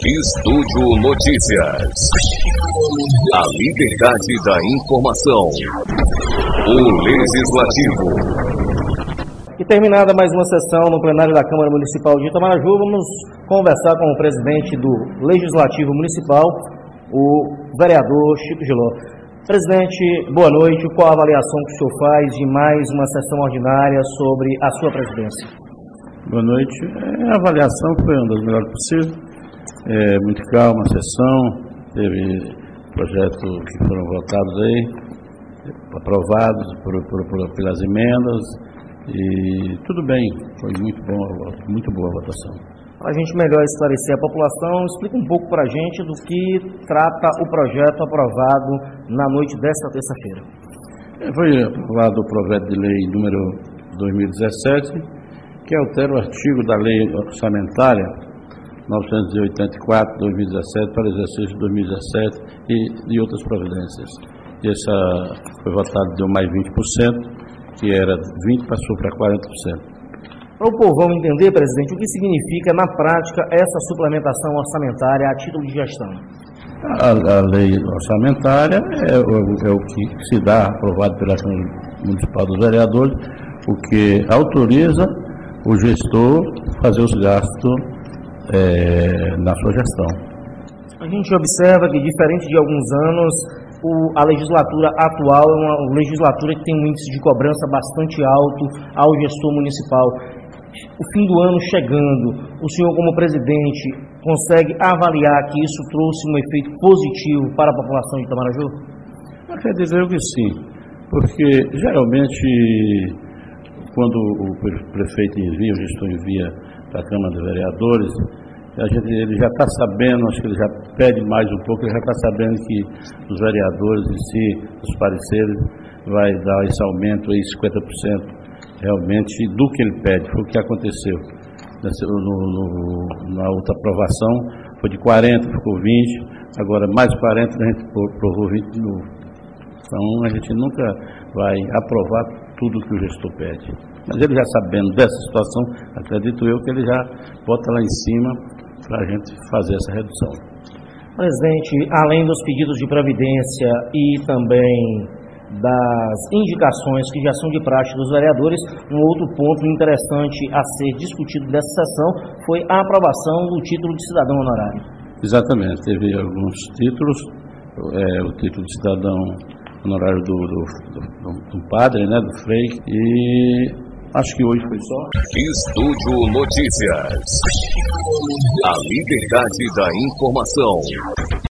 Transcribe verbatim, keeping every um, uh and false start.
Estúdio Notícias. A liberdade da informação. O Legislativo. E terminada mais uma sessão no plenário da Câmara Municipal de Itamaraju, vamos conversar com o presidente do Legislativo Municipal, o vereador Chico Giló. Presidente, boa noite. Qual a avaliação que o senhor faz de mais uma sessão ordinária sobre a sua presidência? Boa noite. A avaliação foi uma das melhores possíveis. É, muito calma a sessão, teve projetos que foram votados aí, aprovados por, por, por, pelas emendas, e tudo bem, foi muito, bom, muito boa a votação. Para a gente melhor esclarecer a população, explica um pouco para a gente do que trata o projeto aprovado na noite desta terça-feira. É, foi aprovado o projeto de lei número dois mil e dezessete, que altera o artigo da lei orçamentária novecentos e oitenta e quatro, dois mil e dezessete, para o exercício de dois mil e dezessete e de outras providências. E essa foi votada, deu mais vinte por cento, que era vinte por cento, passou para quarenta por cento. Para o povão entender, presidente, o que significa na prática essa suplementação orçamentária a título de gestão? A, a lei orçamentária é, é o que se dá, aprovado pela Câmara Municipal dos Vereadores, o que autoriza o gestor fazer os gastos É, na sua gestão. A gente observa que, diferente de alguns anos, o, a legislatura atual é uma legislatura que tem um índice de cobrança bastante alto ao gestor municipal. O fim do ano chegando, o senhor, como presidente, consegue avaliar que isso trouxe um efeito positivo para a população de Itamaraju? Eu quero dizer que sim, porque geralmente quando o prefeito envia, o gestor envia para a Câmara dos Vereadores, a gente, ele já está sabendo, acho que ele já pede mais um pouco, ele já está sabendo que os vereadores em si, os pareceres, vai dar esse aumento aí, cinquenta por cento realmente do que ele pede. Foi o que aconteceu. No, no, na outra aprovação foi de quarenta, ficou vinte, agora mais quarenta, a gente aprovou vinte de novo. Então a gente nunca vai aprovar tudo que o gestor pede. Mas ele já sabendo dessa situação, acredito eu que ele já bota lá em cima para a gente fazer essa redução. Presidente, além dos pedidos de providência e também das indicações que já são de praxe dos vereadores, um outro ponto interessante a ser discutido dessa sessão foi a aprovação do título de cidadão honorário. Exatamente, teve alguns títulos, é, o título de cidadão honorário do, do, do, do padre, né, do frei, e acho que hoje foi só. Estúdio Notícias. A liberdade da informação.